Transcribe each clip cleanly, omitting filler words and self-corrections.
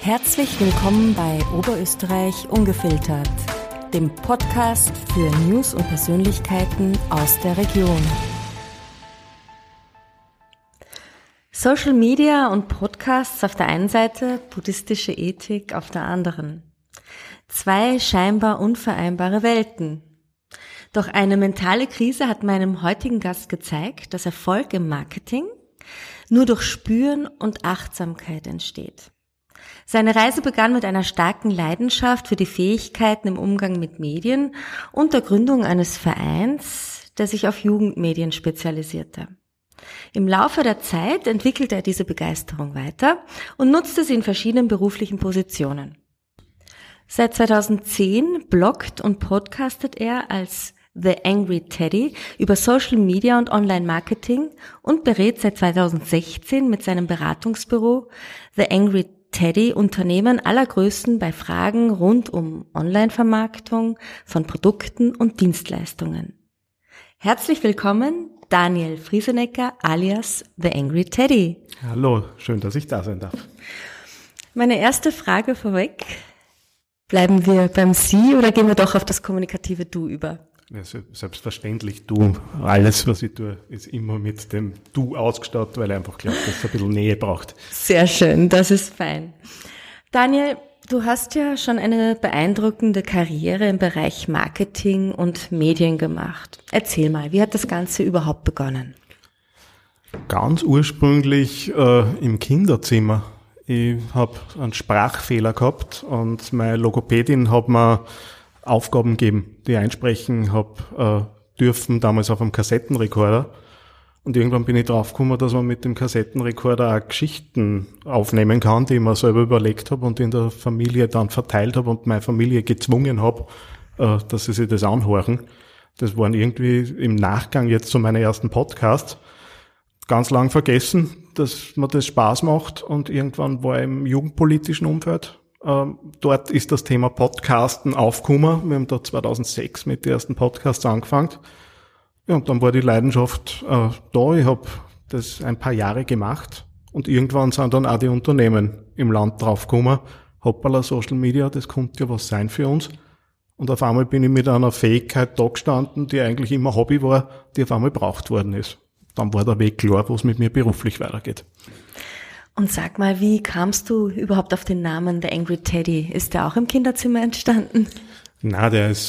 Herzlich willkommen bei Oberösterreich Ungefiltert, dem Podcast für News und Persönlichkeiten aus der Region. Social Media und Podcasts auf der einen Seite, buddhistische Ethik auf der anderen. Zwei scheinbar unvereinbare Welten. Doch eine mentale Krise hat meinem heutigen Gast gezeigt, dass Erfolg im Marketing nur durch Spüren und Achtsamkeit entsteht. Seine Reise begann mit einer starken Leidenschaft für die Fähigkeiten im Umgang mit Medien und der Gründung eines Vereins, der sich auf Jugendmedien spezialisierte. Im Laufe der Zeit entwickelte er diese Begeisterung weiter und nutzte sie in verschiedenen beruflichen Positionen. Seit 2010 bloggt und podcastet er als The Angry Teddy über Social Media und Online-Marketing und berät seit 2016 mit seinem Beratungsbüro The Angry Teddy Unternehmen aller Größen bei Fragen rund um Online-Vermarktung von Produkten und Dienstleistungen. Herzlich willkommen, Daniel Friesenecker alias The Angry Teddy. Hallo, schön, dass ich da sein darf. Meine erste Frage vorweg, bleiben wir beim Sie oder gehen wir doch auf das kommunikative Du über? Ja, selbstverständlich du. Alles, was ich tue, ist immer mit dem Du ausgestattet, weil ich einfach glaube, dass es ein bisschen Nähe braucht. Sehr schön, das ist fein. Daniel, du hast ja schon eine beeindruckende Karriere im Bereich Marketing und Medien gemacht. Erzähl mal, wie hat das Ganze überhaupt begonnen? Ganz ursprünglich im Kinderzimmer. Ich habe einen Sprachfehler gehabt und meine Logopädin hat mir Aufgaben gegeben, die ich einsprechen habe dürfen, damals auf einem Kassettenrekorder. Und irgendwann bin ich draufgekommen, dass man mit dem Kassettenrekorder auch Geschichten aufnehmen kann, die ich mir selber überlegt habe und in der Familie dann verteilt habe und meine Familie gezwungen habe, dass sie sich das anhören. Das waren irgendwie im Nachgang jetzt zu meinen ersten Podcasts. Ganz lang vergessen, dass mir das Spaß macht und irgendwann war ich im jugendpolitischen Umfeld. Dort ist das Thema Podcasten aufgekommen. Wir haben da 2006 mit den ersten Podcasts angefangen. Ja, und dann war die Leidenschaft da. Ich habe das ein paar Jahre gemacht und irgendwann sind dann auch die Unternehmen im Land draufgekommen. Hoppala, Social Media, das könnte ja was sein für uns. Und auf einmal bin ich mit einer Fähigkeit da gestanden, die eigentlich immer Hobby war, die auf einmal gebraucht worden ist. Dann war der Weg klar, wo es mit mir beruflich weitergeht. Und sag mal, wie kamst du überhaupt auf den Namen The Angry Teddy? Ist der auch im Kinderzimmer entstanden? Na, der ist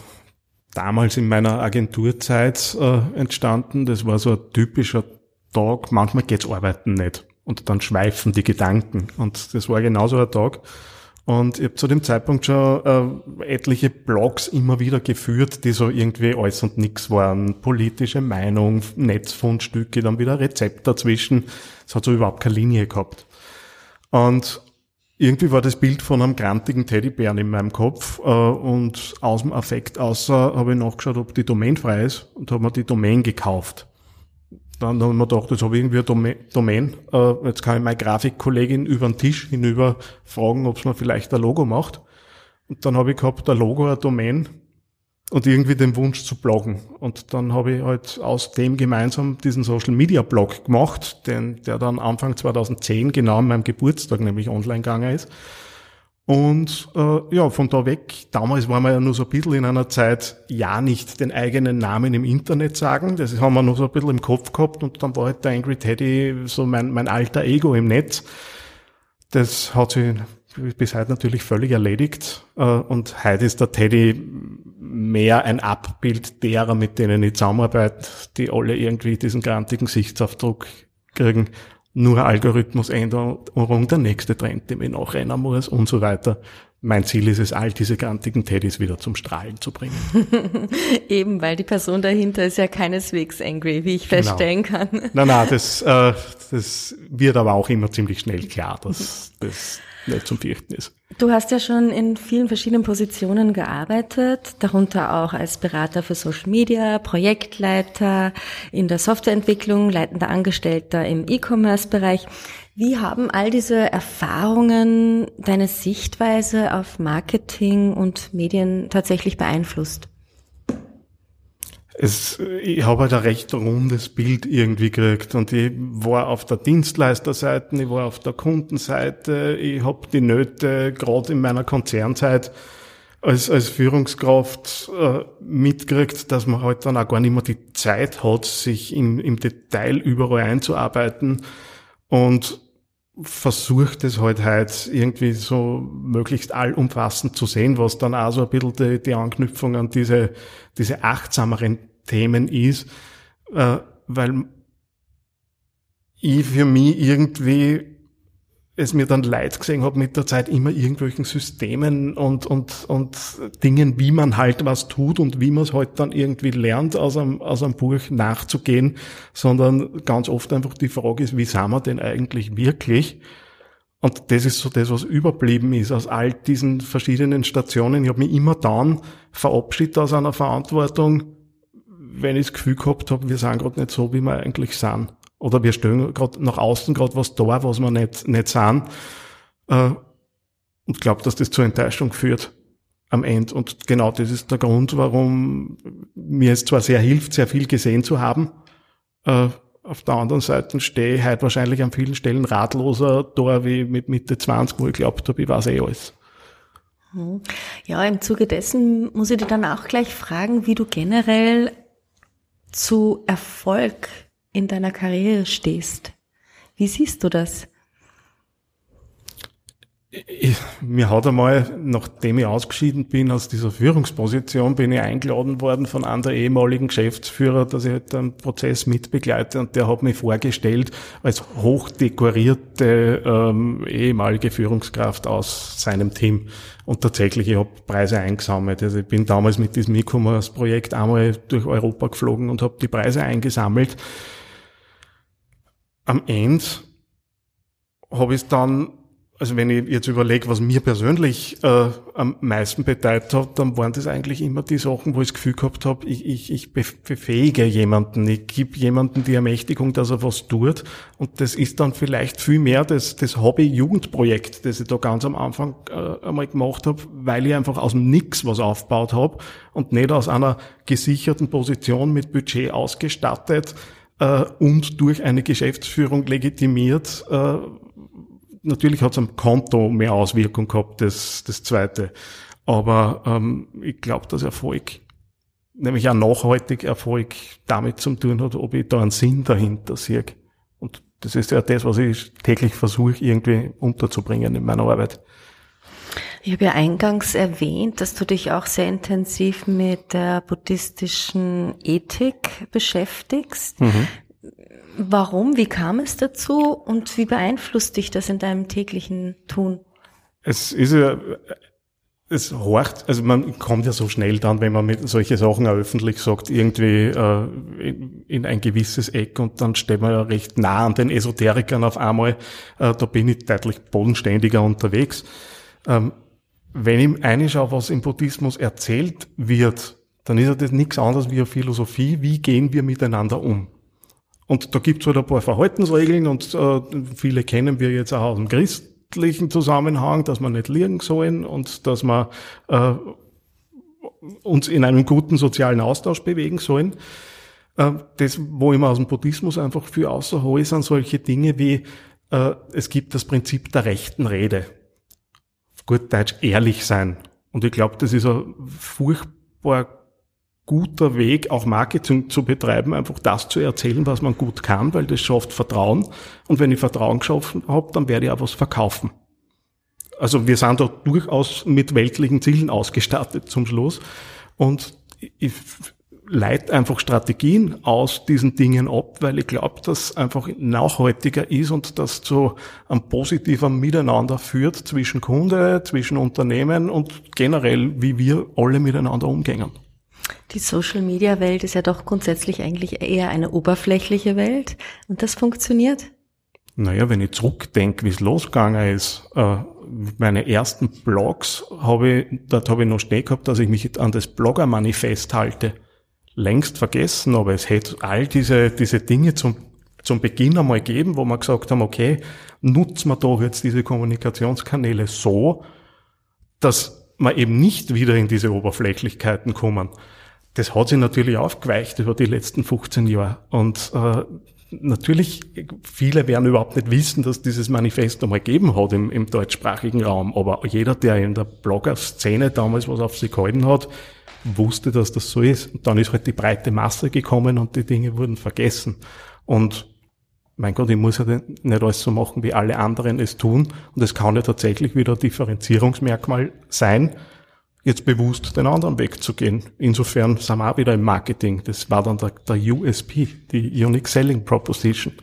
damals in meiner Agenturzeit entstanden. Das war so ein typischer Tag. Manchmal geht's arbeiten nicht. Und dann schweifen die Gedanken. Und das war genauso ein Tag. Und ich habe zu dem Zeitpunkt schon etliche Blogs immer wieder geführt, die so irgendwie alles und nix waren. Politische Meinung, Netzfundstücke, dann wieder Rezept dazwischen. Es hat so überhaupt keine Linie gehabt. Und irgendwie war das Bild von einem grantigen Teddybären in meinem Kopf und aus dem Affekt außer habe ich nachgeschaut, ob die Domain frei ist und habe mir die Domain gekauft. Dann habe ich mir gedacht, jetzt habe ich irgendwie eine Domain. Jetzt kann ich meine Grafikkollegin über den Tisch hinüber fragen, ob es mir vielleicht ein Logo macht. Und dann habe ich gehabt, ein Logo, eine Domain und irgendwie den Wunsch zu bloggen. Und dann habe ich halt aus dem gemeinsam diesen Social-Media-Blog gemacht, der dann Anfang 2010 genau an meinem Geburtstag nämlich online gegangen ist. Und von da weg, damals waren wir ja nur so ein bisschen in einer Zeit, ja nicht den eigenen Namen im Internet sagen, das haben wir noch so ein bisschen im Kopf gehabt und dann war halt der Angry Teddy so mein alter Ego im Netz. Das hat sich bis heute natürlich völlig erledigt und heute ist der Teddy mehr ein Abbild derer, mit denen ich zusammenarbeite, die alle irgendwie diesen grantigen Gesichtsausdruck kriegen. Nur Algorithmusänderung, der nächste Trend, dem ich nachrennen muss und so weiter. Mein Ziel ist es, all diese grantigen Teddys wieder zum Strahlen zu bringen. Eben, weil die Person dahinter ist ja keineswegs angry, wie ich feststellen kann. Nein, das wird aber auch immer ziemlich schnell klar, dass das nicht zum Fürchten ist. Du hast ja schon in vielen verschiedenen Positionen gearbeitet, darunter auch als Berater für Social Media, Projektleiter in der Softwareentwicklung, leitender Angestellter im E-Commerce-Bereich. Wie haben all diese Erfahrungen deine Sichtweise auf Marketing und Medien tatsächlich beeinflusst? Ich habe halt ein recht rundes Bild irgendwie gekriegt und ich war auf der Dienstleisterseite, ich war auf der Kundenseite, ich habe die Nöte gerade in meiner Konzernzeit als Führungskraft mitgekriegt, dass man halt dann auch gar nicht mehr die Zeit hat, sich im Detail überall einzuarbeiten und versucht es halt irgendwie so möglichst allumfassend zu sehen, was dann auch so ein bisschen die Anknüpfung an diese achtsameren Themen ist, weil ich für mich irgendwie es mir dann leid gesehen habe mit der Zeit immer irgendwelchen Systemen und Dingen, wie man halt was tut und wie man es halt dann irgendwie lernt, aus einem Buch nachzugehen, sondern ganz oft einfach die Frage ist, wie sind wir denn eigentlich wirklich? Und das ist so das, was überblieben ist aus all diesen verschiedenen Stationen. Ich habe mich immer dann verabschiedet aus einer Verantwortung, wenn ich das Gefühl gehabt habe, wir sind gerade nicht so, wie wir eigentlich sind. Oder wir stellen gerade nach außen gerade was da, was wir nicht sind. Und glaube, dass das zur Enttäuschung führt am Ende. Und genau das ist der Grund, warum mir es zwar sehr hilft, sehr viel gesehen zu haben. Auf der anderen Seite stehe ich heute wahrscheinlich an vielen Stellen ratloser da, wie mit Mitte 20, wo ich glaubt habe, ich weiß alles. Ja, im Zuge dessen muss ich dich dann auch gleich fragen, wie du generell zu Erfolg in deiner Karriere stehst. Wie siehst du das? Mir hat einmal, nachdem ich ausgeschieden bin aus dieser Führungsposition, bin ich eingeladen worden von einem der ehemaligen Geschäftsführer, dass ich halt einen Prozess mitbegleite, und der hat mich vorgestellt als hochdekorierte ehemalige Führungskraft aus seinem Team. Und tatsächlich, ich habe Preise eingesammelt. Also ich bin damals mit diesem E-Commerce-Projekt einmal durch Europa geflogen und habe die Preise eingesammelt. Am Ende habe ich dann, also wenn ich jetzt überlege, was mir persönlich am meisten bedeutet hat, dann waren das eigentlich immer die Sachen, wo ich das Gefühl gehabt habe, ich befähige jemanden, ich gebe jemanden die Ermächtigung, dass er was tut. Und das ist dann vielleicht viel mehr das Hobby-Jugendprojekt, das ich da ganz am Anfang einmal gemacht habe, weil ich einfach aus dem Nix was aufgebaut habe und nicht aus einer gesicherten Position mit Budget ausgestattet und durch eine Geschäftsführung legitimiert. Natürlich hat es am Konto mehr Auswirkung gehabt, das Zweite. Aber ich glaube, dass Erfolg, nämlich auch nachhaltig Erfolg, damit zu tun hat, ob ich da einen Sinn dahinter sehe. Und das ist ja das, was ich täglich versuche, irgendwie unterzubringen in meiner Arbeit. Ich habe ja eingangs erwähnt, dass du dich auch sehr intensiv mit der buddhistischen Ethik beschäftigst. Mhm. Warum? Wie kam es dazu? Und wie beeinflusst dich das in deinem täglichen Tun? Es horcht, also man kommt ja so schnell dann, wenn man mit solche Sachen auch öffentlich sagt, irgendwie in ein gewisses Eck, und dann steht man ja recht nah an den Esoterikern auf einmal. Da bin ich deutlich bodenständiger unterwegs. Wenn ich reinschaue, was im Buddhismus erzählt wird, dann ist ja das nichts anderes wie eine Philosophie. Wie gehen wir miteinander um? Und da gibt's halt ein paar Verhaltensregeln, und viele kennen wir jetzt auch aus dem christlichen Zusammenhang, dass wir nicht liegen sollen und dass wir uns in einem guten sozialen Austausch bewegen sollen. Das, wo ich mir aus dem Buddhismus einfach viel außerhole, sind solche Dinge wie, es gibt das Prinzip der rechten Rede. Auf gut Deutsch ehrlich sein. Und ich glaube, das ist ein furchtbar guter Weg, auch Marketing zu betreiben, einfach das zu erzählen, was man gut kann, weil das schafft Vertrauen. Und wenn ich Vertrauen geschaffen habe, dann werde ich auch was verkaufen. Also wir sind da durchaus mit weltlichen Zielen ausgestattet zum Schluss. Und ich leite einfach Strategien aus diesen Dingen ab, weil ich glaube, dass einfach nachhaltiger ist und das zu einem positiven Miteinander führt zwischen Kunde, zwischen Unternehmen und generell, wie wir alle miteinander umgehen. Die Social-Media-Welt ist ja doch grundsätzlich eigentlich eher eine oberflächliche Welt, und das funktioniert? Naja, wenn ich zurückdenke, wie es losgegangen ist, meine ersten Blogs dort habe ich noch stehen gehabt, dass ich mich an das Blogger-Manifest halte. Längst vergessen, aber es hätte all diese Dinge zum Beginn einmal gegeben, wo wir gesagt haben, okay, nutzen wir doch jetzt diese Kommunikationskanäle so, dass wir eben nicht wieder in diese Oberflächlichkeiten kommen. das hat sich natürlich aufgeweicht über die letzten 15 Jahre. Und natürlich, viele werden überhaupt nicht wissen, dass dieses Manifest einmal gegeben hat im deutschsprachigen Raum. Aber jeder, der in der Blogger-Szene damals was auf sich gehalten hat, wusste, dass das so ist. Und dann ist halt die breite Masse gekommen und die Dinge wurden vergessen. Und mein Gott, ich muss ja nicht alles so machen, wie alle anderen es tun. Und es kann ja tatsächlich wieder ein Differenzierungsmerkmal sein, jetzt bewusst den anderen Weg zu gehen. Insofern sind wir auch wieder im Marketing. Das war dann der USP, die Unique Selling Proposition.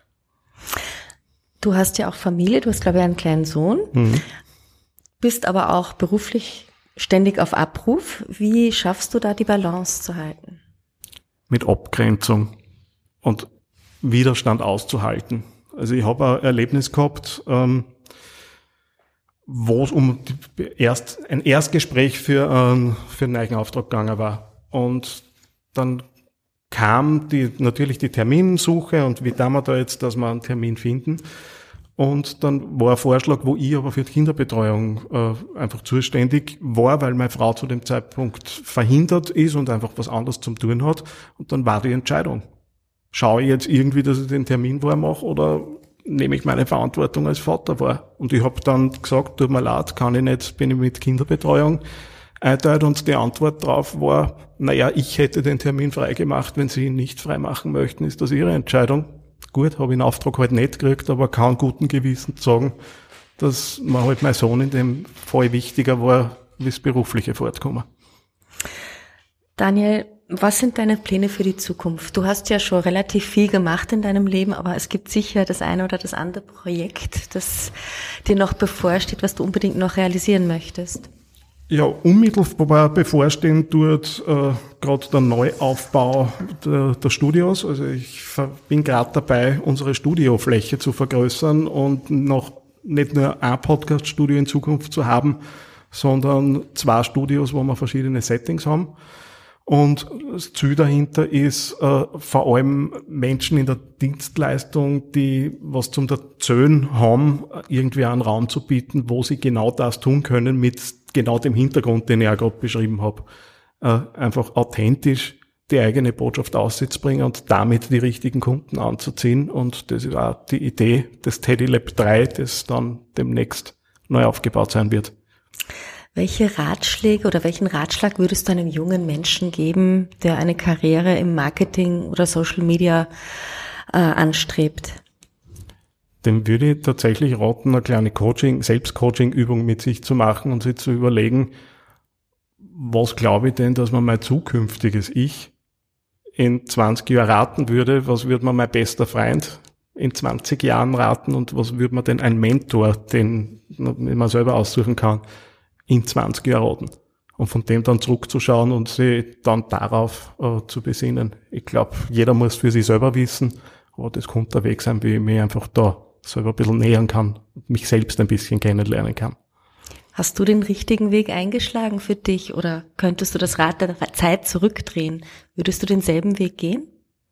Du hast ja auch Familie, du hast, glaube ich, einen kleinen Sohn, bist aber auch beruflich ständig auf Abruf. Wie schaffst du da die Balance zu halten? Mit Abgrenzung und Widerstand auszuhalten. Also ich habe ein Erlebnis gehabt, wo es um ein Erstgespräch für einen neuen Auftrag gegangen war. Und dann kam natürlich die Terminsuche und wie tun wir da jetzt, dass wir einen Termin finden. Und dann war ein Vorschlag, wo ich aber für die Kinderbetreuung einfach zuständig war, weil meine Frau zu dem Zeitpunkt verhindert ist und einfach was anderes zum tun hat. Und dann war die Entscheidung. Schaue ich jetzt irgendwie, dass ich den Termin wahr mache oder nehme ich meine Verantwortung als Vater wahr? Und ich habe dann gesagt, tut mir leid, kann ich nicht, bin ich mit Kinderbetreuung einteilt. Und die Antwort darauf war, naja, ich hätte den Termin frei gemacht, wenn Sie ihn nicht frei machen möchten, ist das Ihre Entscheidung. Gut, habe ich den Auftrag halt nicht gekriegt, aber kann guten Gewissens sagen, dass mir halt mein Sohn in dem Fall wichtiger war, wie das berufliche Fortkommen. Daniel, was sind deine Pläne für die Zukunft? Du hast ja schon relativ viel gemacht in deinem Leben, aber es gibt sicher das eine oder das andere Projekt, das dir noch bevorsteht, was du unbedingt noch realisieren möchtest. Ja, unmittelbar bevorstehen tut gerade der Neuaufbau der Studios. Also ich bin gerade dabei, unsere Studiofläche zu vergrößern und noch nicht nur ein Podcast-Studio in Zukunft zu haben, sondern 2 Studios, wo wir verschiedene Settings haben. Und das Ziel dahinter ist vor allem Menschen in der Dienstleistung, die was zum Erzählen haben, irgendwie einen Raum zu bieten, wo sie genau das tun können mit genau dem Hintergrund, den ich auch gerade beschrieben habe. Einfach authentisch die eigene Botschaft auszubringen und damit die richtigen Kunden anzuziehen. Und das ist auch die Idee des Teddy Lab 3, das dann demnächst neu aufgebaut sein wird. Welche Ratschläge oder welchen Ratschlag würdest du einem jungen Menschen geben, der eine Karriere im Marketing oder Social Media anstrebt? Dem würde ich tatsächlich raten, eine kleine Selbstcoaching-Übung mit sich zu machen und sich zu überlegen, was glaube ich denn, dass man mein zukünftiges Ich in 20 Jahren raten würde, was würde man mein bester Freund in 20 Jahren raten und was würde man denn ein Mentor, den man selber aussuchen kann, in 20 Jahren raten. Und von dem dann zurückzuschauen und sich dann darauf zu besinnen. Ich glaube, jeder muss für sich selber wissen, aber das könnte der Weg sein, wie ich mich einfach da selber ein bisschen nähern kann und mich selbst ein bisschen kennenlernen kann. Hast du den richtigen Weg eingeschlagen für dich oder könntest du das Rad der Zeit zurückdrehen? Würdest du denselben Weg gehen?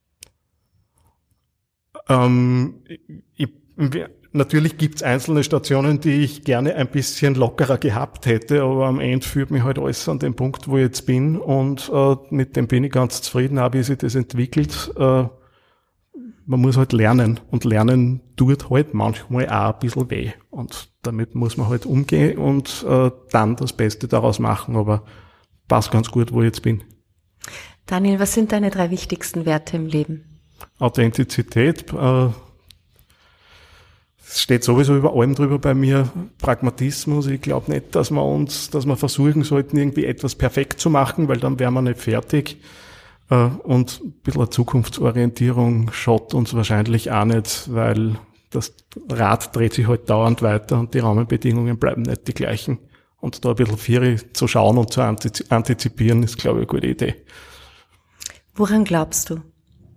Natürlich gibt's einzelne Stationen, die ich gerne ein bisschen lockerer gehabt hätte, aber am Ende führt mich halt alles an den Punkt, wo ich jetzt bin und mit dem bin ich ganz zufrieden, auch wie sich das entwickelt. Man muss halt lernen und lernen tut halt manchmal auch ein bisschen weh und damit muss man halt umgehen und dann das Beste daraus machen, aber passt ganz gut, wo ich jetzt bin. Daniel, was sind deine 3 wichtigsten Werte im Leben? Authentizität, es steht sowieso über allem drüber bei mir, Pragmatismus. Ich glaube nicht, dass wir versuchen sollten, irgendwie etwas perfekt zu machen, weil dann wären wir nicht fertig. Und ein bisschen eine Zukunftsorientierung schaut uns wahrscheinlich auch nicht, weil das Rad dreht sich halt dauernd weiter und die Rahmenbedingungen bleiben nicht die gleichen. Und da ein bisschen Vieri zu schauen und zu antizipieren, ist, glaube ich, eine gute Idee. Woran glaubst du?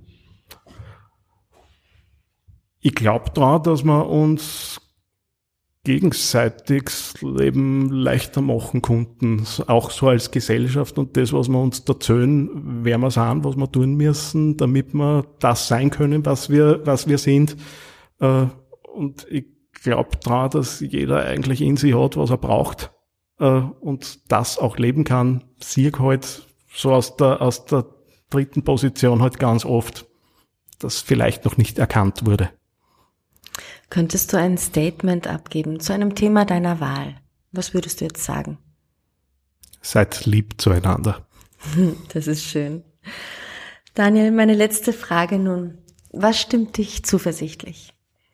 Ich glaube daran, dass wir uns gegenseitig das Leben leichter machen konnten, auch so als Gesellschaft und das, was wir uns erzählen, wer wir sind, was wir tun müssen, damit wir das sein können, was wir sind. Und ich glaube daran, dass jeder eigentlich in sich hat, was er braucht und das auch leben kann. Siehe halt so aus der dritten Position halt ganz oft, das vielleicht noch nicht erkannt wurde. Könntest du ein Statement abgeben zu einem Thema deiner Wahl? Was würdest du jetzt sagen? Seid lieb zueinander. Das ist schön. Daniel, meine letzte Frage nun. Was stimmt dich zuversichtlich?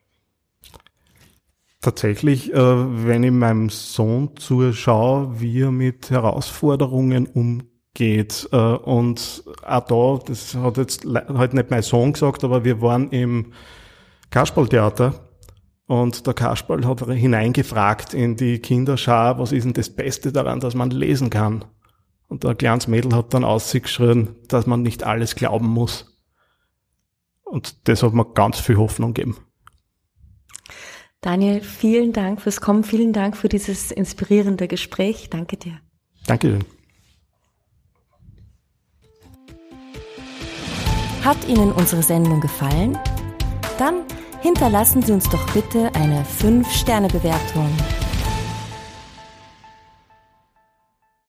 Tatsächlich, wenn ich meinem Sohn zuschaue, wie er mit Herausforderungen umgeht, und auch da, das hat jetzt halt nicht mein Sohn gesagt, aber wir waren im Kasperltheater und der Kasperl hat hineingefragt in die Kinderschar, was ist denn das Beste daran, dass man lesen kann? Und ein kleines Mädel hat dann ausgeschrien, dass man nicht alles glauben muss. Und das hat mir ganz viel Hoffnung gegeben. Daniel, vielen Dank fürs Kommen, vielen Dank für dieses inspirierende Gespräch. Danke dir. Danke schön. Hat Ihnen unsere Sendung gefallen? Dann hinterlassen Sie uns doch bitte eine 5-Sterne-Bewertung.